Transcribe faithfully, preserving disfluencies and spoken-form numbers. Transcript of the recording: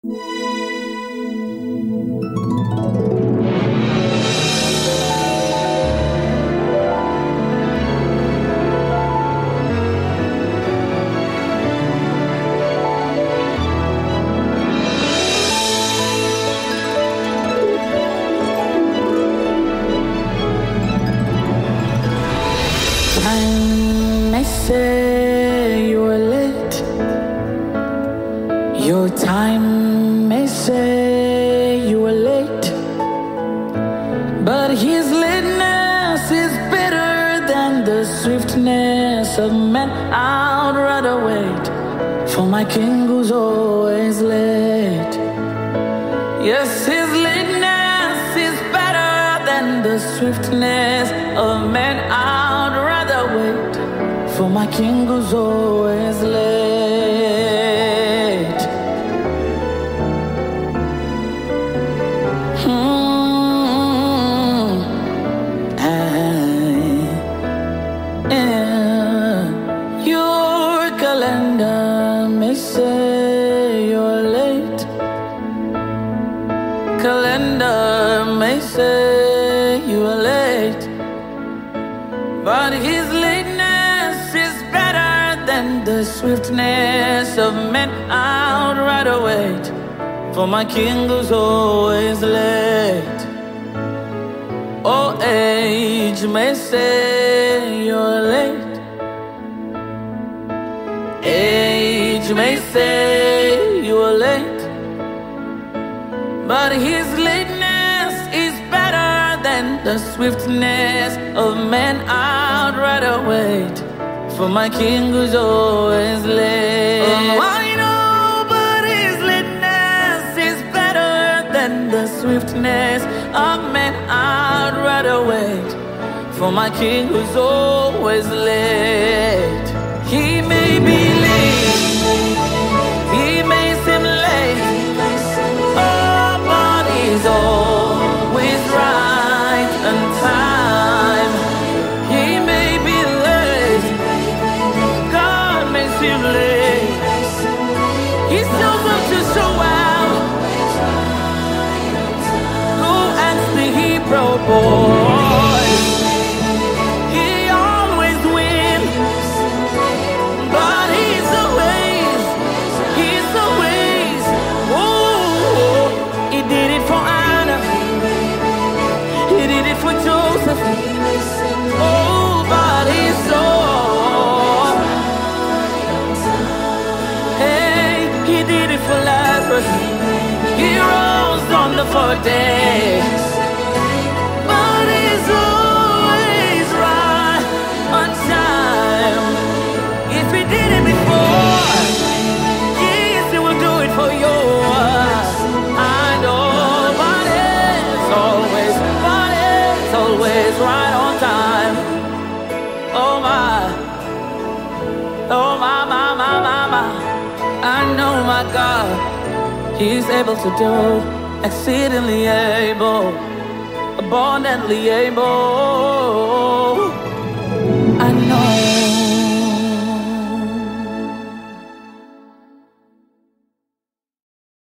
Time may say you are late. Your time may say you are late. But his lateness is better than the swiftness of men. I'd rather wait for my king who's always late. Yes, his lateness is better than the swiftness of men. I'd rather wait for my king who's always late. Hmm. I- yeah. Your calendar may say you're late. Calendar may say you are late. But his lateness is better than the swiftness of men. I'd rather wait for my king who's always late. Oh, age may say you're late. Age may say you are late. But his lateness is better than the swiftness of men. I'd rather wait for my king who's always late. Oh, I know, but his lateness is better than the swiftness of men. I'd rather wait for my king who's always late. He may be late, he may seem late, oh, but he's always right on time. He may be late, God may seem late. He's chosen to show out. Go ask the Hebrew boy. He always wins, but he's always, he's always. Oh, he did it for Anna, he did it for Joseph. Oh, but he's so. Hey, he did it for Lazarus. He rose on the fourth day. But he's always right on time. If he did it before, yes, he will do it for you. I know, but it's always, but it's always right on time. Oh my, oh my, my, my, my, my. I know my God, He's able to do exceedingly able, abundantly able.